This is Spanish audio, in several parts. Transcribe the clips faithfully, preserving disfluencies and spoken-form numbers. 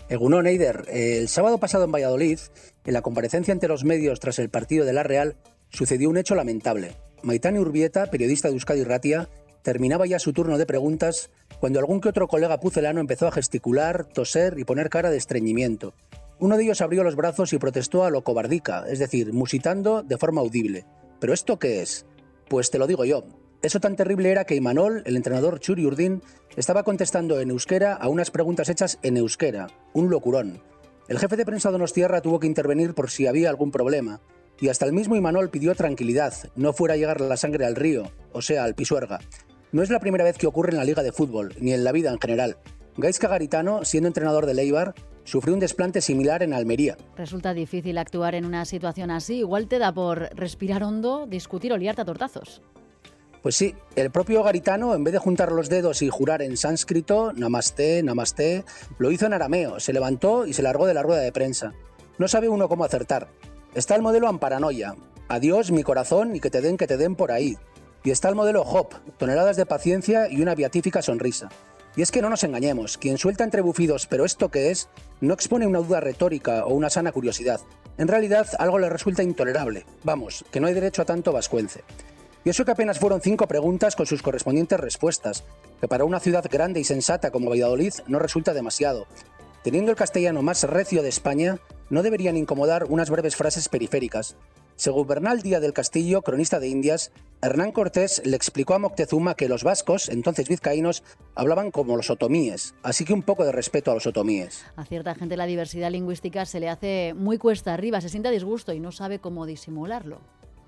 Egunon, Eider. El sábado pasado en Valladolid, en la comparecencia ante los medios tras el partido de la Real, sucedió un hecho lamentable. Maitane Urbieta, periodista de Euskadi Irratia, terminaba ya su turno de preguntas cuando algún que otro colega pucelano empezó a gesticular, toser y poner cara de estreñimiento. Uno de ellos abrió los brazos y protestó a lo cobardica, es decir, musitando de forma audible. ¿Pero esto qué es? Pues te lo digo yo. Eso tan terrible era que Imanol, el entrenador Txuri Urdin, estaba contestando en euskera a unas preguntas hechas en euskera. Un locurón. El jefe de prensa donostiarra tuvo que intervenir por si había algún problema. Y hasta el mismo Imanol pidió tranquilidad, no fuera a llegar la sangre al río, o sea, al Pisuerga. No es la primera vez que ocurre en la Liga de Fútbol, ni en la vida en general. Gaizka Garitano, siendo entrenador de Eibar, sufrió un desplante similar en Almería. Resulta difícil actuar en una situación así. Igual te da por respirar hondo, discutir o liarte a tortazos. Pues sí, el propio Garitano, en vez de juntar los dedos y jurar en sánscrito, namaste, namaste, lo hizo en arameo, se levantó y se largó de la rueda de prensa. No sabe uno cómo acertar. Está el modelo Amparanoia, adiós mi corazón y que te den, que te den por ahí. Y está el modelo Hop, toneladas de paciencia y una beatífica sonrisa. Y es que no nos engañemos, quien suelta entre bufidos «¿pero esto qué es?» no expone una duda retórica o una sana curiosidad. En realidad, algo le resulta intolerable. Vamos, que no hay derecho a tanto vascuence. Y eso que apenas fueron cinco preguntas con sus correspondientes respuestas, que para una ciudad grande y sensata como Valladolid no resulta demasiado. Teniendo el castellano más recio de España, no deberían incomodar unas breves frases periféricas. Según Bernal Díaz del Castillo, cronista de Indias, Hernán Cortés le explicó a Moctezuma que los vascos, entonces vizcaínos, hablaban como los otomíes, así que un poco de respeto a los otomíes. A cierta gente la diversidad lingüística se le hace muy cuesta arriba, se siente a disgusto y no sabe cómo disimularlo.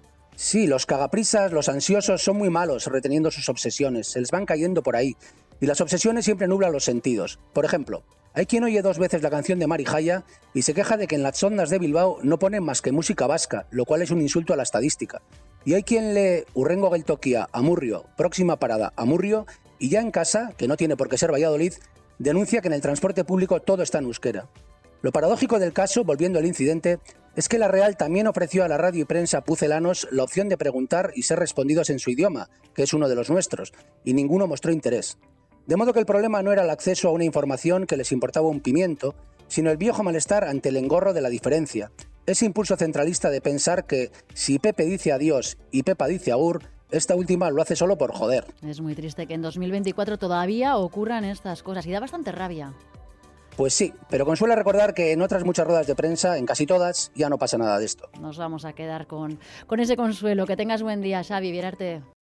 Sí, los cagaprisas, los ansiosos son muy malos reteniendo sus obsesiones, se les van cayendo por ahí. Y las obsesiones siempre nublan los sentidos. Por ejemplo, hay quien oye dos veces la canción de Mari Jaya y se queja de que en las ondas de Bilbao no ponen más que música vasca, lo cual es un insulto a la estadística. Y hay quien lee Hurrengo geltokia, Amurrio, próxima parada, Amurrio, y ya en casa, que no tiene por qué ser Valladolid, denuncia que en el transporte público todo está en euskera. Lo paradójico del caso, volviendo al incidente, es que la Real también ofreció a la radio y prensa pucelanos la opción de preguntar y ser respondidos en su idioma, que es uno de los nuestros, y ninguno mostró interés. De modo que el problema no era el acceso a una información que les importaba un pimiento, sino el viejo malestar ante el engorro de la diferencia. Ese impulso centralista de pensar que si Pepe dice adiós y Pepa dice agur, esta última lo hace solo por joder. Es muy triste que en dos mil veinticuatro todavía ocurran estas cosas y da bastante rabia. Pues sí, pero consuela recordar que en otras muchas ruedas de prensa, en casi todas, ya no pasa nada de esto. Nos vamos a quedar con, con ese consuelo. Que tengas buen día, Xavi Vierarte.